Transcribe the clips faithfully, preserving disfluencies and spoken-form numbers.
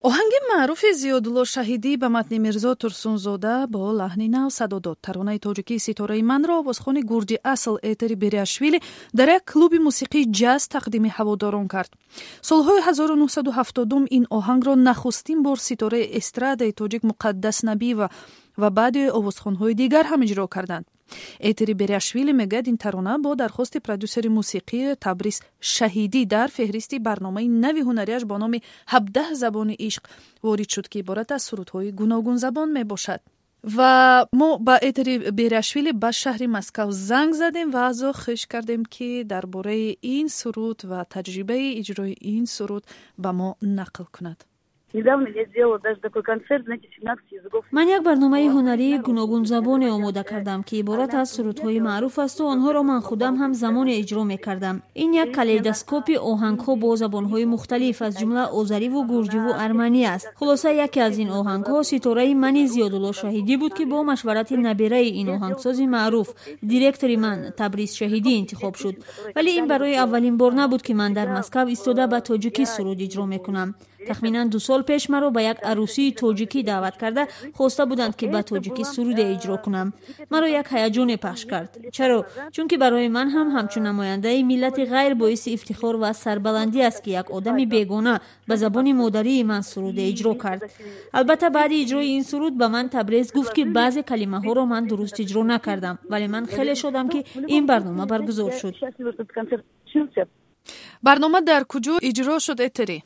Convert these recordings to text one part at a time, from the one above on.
آهنگ معروف زیادالله شهیدی به متن میرزا ترسونزاده با لحن نو صدا داد. ترانه تاجیکی ستاره من را آوازخوان گرجی اصل ایتری بریاشویلی در یک کلوب موسیقی جاز تقدیم هواداران کرد. سالهای هزار و نهصد و هفتاد این آهنگ را نخستین بار ستاره استراد تاجیک مقدس نبی و و بعد آوازخوان‌های دیگر هم اجرا کردند. ایتری بریاشویلی میگه این ترانه با درخواست پرودوسر موسیقی تبریز شهیدی در فهرست برنامه نوی هنریش با نام هفده زبان عشق وارد شد که عبارت از سرودهای گوناگون زبان می باشد. و ما با ایتری بریاشویلی به شهر مسکو زنگ زدیم و از او خواهش کردیم که درباره این سرود و تجربه اجرای این سرود به ما نقل کند. من یک برنامه هنری گوناگون زبان آماده کردم که عبارت از سرودهای معروف است و آنها را من خودم هم زمان اجرا می کردم. این یک کلیدوسکوپ آهنگ‌ها با زبان‌های مختلف از جمله آذری و گرجی و ارمنی است. خلاصه یکی از این آهنگ‌ها ستاره من زیادالله شهیدی بود که با مشورت نبیره این آهنگساز معروف دیرکتور من تبریز شهیدی انتخاب شد. ولی این برای اولین بار نبود که من در مسکو ایستاده به تاجیکی سرود اجرا می‌کنم. تخمینا دو سال پیش مرا به یک عروسی تاجیکی دعوت کرده خواسته بودند که به تاجیکی سرود اجرا کنم. مرا یک هیجان پخش کرد. چرا؟ چون که برای من هم همچون نماینده ملت غیر باعث افتخار و سربلندی است که یک آدم بیگانه به زبان مادری من سرود اجرا کرد. البته بعد اجرای این سرود به من تبریز گفت که بعضی کلمه ها را من درست اجرا نکردم، ولی من خیلی شدم که این برنامه برگزار شد. برنامه در کجا اجرا شد ایتری؟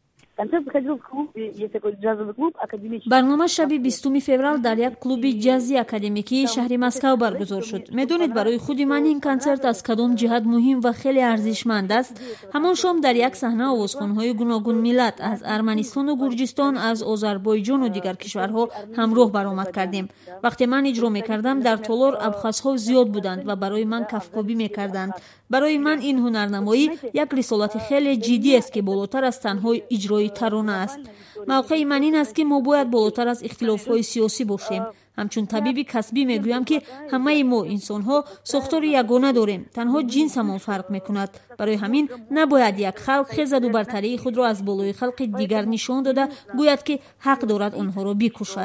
برنامه شب بیستم فوریه در یک کلوب جازی اکادمیکی شهر مسکو برگزار شد. میدونید برای خود من این کنسرت از کدام جهت مهم و خیلی ارزشمند است. همان شام در یک صحنه آوازخوان‌های گوناگون ملت از ارمنستان و گرجستان، از آذربایجان و دیگر کشورها همراه برآمد کردیم. وقتی من اجرا می‌کردم در تالار ابخازها زیاد بودند و برای من کفکابی می‌کردند. برای من این هنرنمایی یک رسالت خیلی جدی است که بالاتر از تنها اجرای ترانه است. موقع من این است که ما باید بالاتر از اختلاف‌های سیاسی باشیم. همچون طبیب کسبی میگویم که همه ما انسان‌ها ساختار یگانه داریم، تنها جنسمون فرق میکند. برای همین نباید یک خلق خیزد و برتری خود را از بالای خلق دیگر نشان داده گوید که حق دارد آنها را بکشد.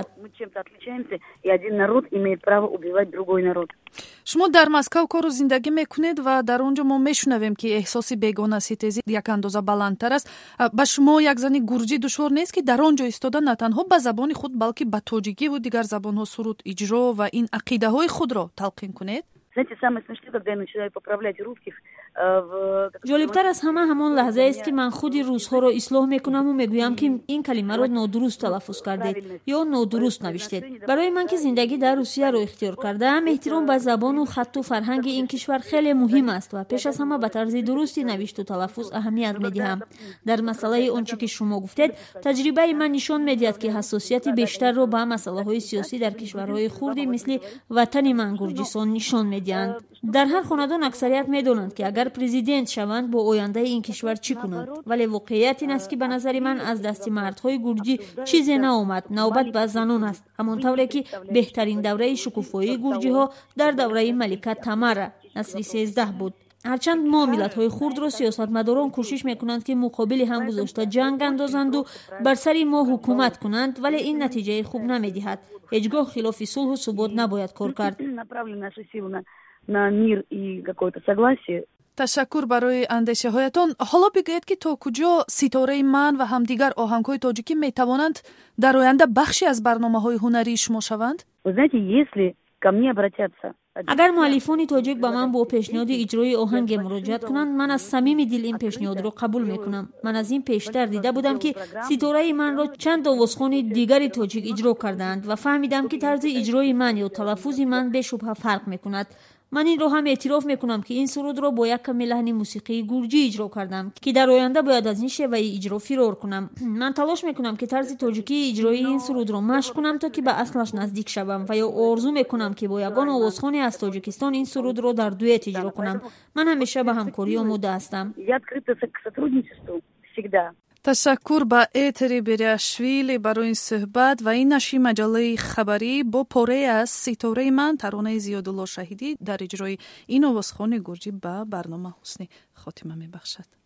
شما در مسکو کار و زندگی میکنید و در اونجا ما میشنویم که احساس بیگانه ستیزی یک اندازه بلندتر است. به شما یک زن گرجی دشوار نیست که در آنجا ایستاده نه تنها به زبان خود بلکه به تاجیکی و دیگر زبان‌ها سرود اجرا و این عقیده های خود را تلقین کنید؟ جالبتر از همه همان لحظه است که من خود روزها را اصلاح میکنم و میگویم که این کلمه را نادرست تلفظ کردید یا نادرست نوشتید. برای من که زندگی در روسیه را اختیار کردم، احترام به زبان و خط و فرهنگ این کشور خیلی مهم است و پیش از همه به طرز درستی نوشت و تلفظ اهمیت میدهم. در مسئله آنچه که شما گفتید، تجربه من نشان میدهد که حساسیت بیشتر را به مسائل سیاسی در کشورهای خردی مثل وطن من گرجستان نشان میدهند. در هر خاندان اکثریت میدونند که اگر پرزیدنت شوند با آینده این کشور چی کنند، ولی واقعیت این است که به نظر من از دست مردهای گرجی چیزی نآمد. نوبت به زنان است، همانطوری که بهترین دوره شکوفایی گرجی ها در دوره ملکه تمره نسل سیزده بود. هرچند ما ملت‌های خرد را سیاستمداران کوشش میکنند که مقابل هم گذاشته جنگ اندازند و بر سر ما حکومت کنند، ولی این نتیجه خوب نمیدهد. هیچگاه خلاف صلح و ثبات نباید کار کرد. تشکر برای اندیشه هایتان. حالا بگویید که تا کجا ستاره من و هم دیگر آهنگ‌های تاجیکی میتوانند در آینده بخشی از برنامه‌های هنری شما شوند؟ اگر مؤلفان تاجیک با من با پیشنهاد اجرای آهنگ مراجعت کنند، من از صمیم دل این پیشنهاد را قبول میکنم. من از این پیشتر دیده بودم که ستاره من را چند آوازخوان دیگر تاجیک اجرا کردند و فهمیدم که طرز اجرای من یا تلفظ من به شبهه فرق میکند. من این رو هم اعتراف میکنم که این سرود را با یک کمی لحن موسیقی گرجی اجرا کردم که در آینده باید از این شیوه اجرا فرار کنم. من تلاش میکنم که طرز تاجیکی اجرای این سرود را مشق کنم تا که به اصلش نزدیک شوم و یا آرزو میکنم که با یگان آوازخوانی از تاجیکستان این سرود را در دوئت اجرا کنم. من همیشه به همکاری آماده هستم. تشکر به ایتری بریاشویلی برای این صحبت و این نشر مجله خبری با پاره از ستاره من ترانه زیادالله شهیدی در اجرای این آوازخوان گرجی به برنامه حسن خاتمه میبخشد.